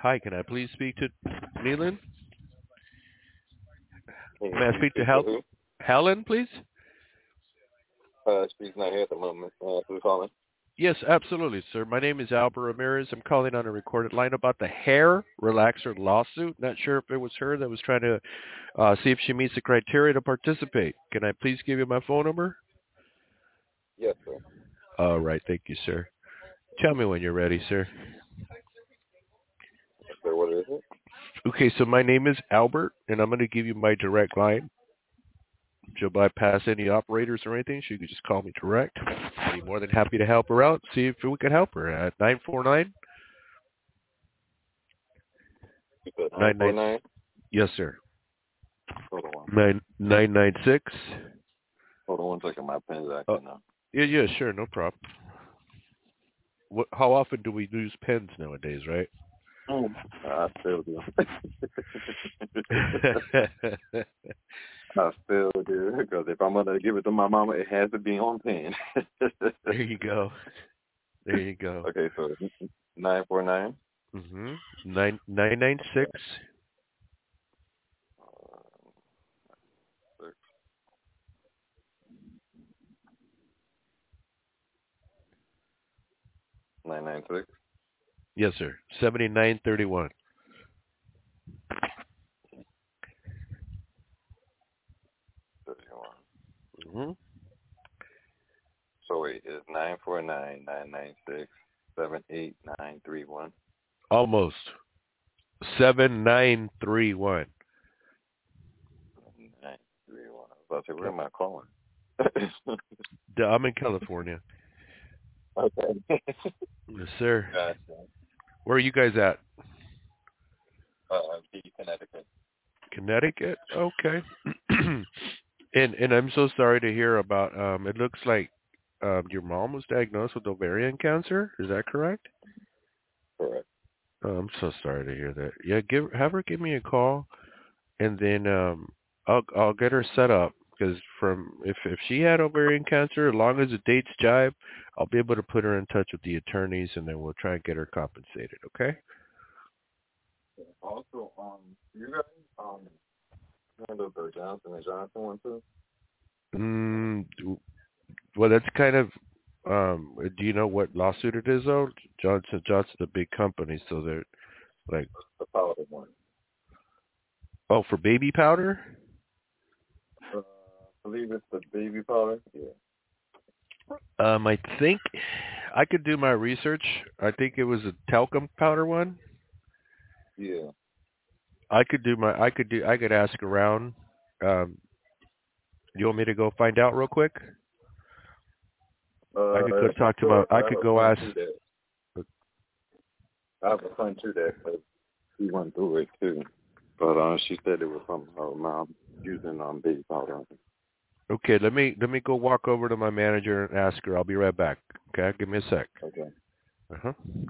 Hi, can I please speak to Neelan? Can May I you speak to speak to who? Helen, please? She's not here at the moment. Who's calling? Yes, absolutely, sir. My name is Albert Ramirez. I'm calling on a recorded line about the hair relaxer lawsuit. Not sure if it was her that was trying to see if she meets the criteria to participate. Can I please give you my phone number? Yes, sir. All right, thank you, sir. Tell me when you're ready, sir. Yes, sir. What is it? Okay, so my name is Albert, and I'm going to give you my direct line. She'll bypass any operators or anything. She could just call me direct. I'd be more than happy to help her out. See if we can help her at 949 You said 99. 949? Yes, sir. Hold on. 996. Hold on one second. My pen's Uh, acting up. yeah, sure, no problem. How often do we lose pens nowadays, right? I still do. I still do. Because if I'm going to give it to my mama, it has to be on pen. There you go. There you go. Okay, so 949? Mm-hmm. 996. 996? Yes, sir. 7931. 31. Mm-hmm. So wait, it's 949-996-78931. Almost. 7931. 931. I was about to say, where Yep. am I calling? I'm in California. Okay. Yes, sir. Gotcha. Where are you guys at? Connecticut. Connecticut? Okay. And I'm so sorry to hear about it looks like your mom was diagnosed with ovarian cancer. Is that correct? Correct. Oh, I'm so sorry to hear that. Yeah, have her give me a call, and then I'll get her set up because from if she had ovarian cancer, as long as the dates jive, I'll be able to put her in touch with the attorneys, and then we'll try and get her compensated. Okay? Also, you guys handle the Johnson and Johnson one too? Mm, well, that's kind of. Do you know what lawsuit it is though? Johnson's a big company, so they're like, The powder one. oh, for baby powder. I believe it's the baby powder. Yeah. I think I could do my research. I think it was a talcum powder one. Yeah. I could ask around. Um, you want me to go find out real quick? I could go talk to my. Sure. I I have could a go friend ask. too that. I have a friend too that he went through it too. But she said it was from her mom using baby powder. Okay, let me go walk over to my manager and ask her. I'll be right back. Okay, give me a sec. Okay. Uh huh.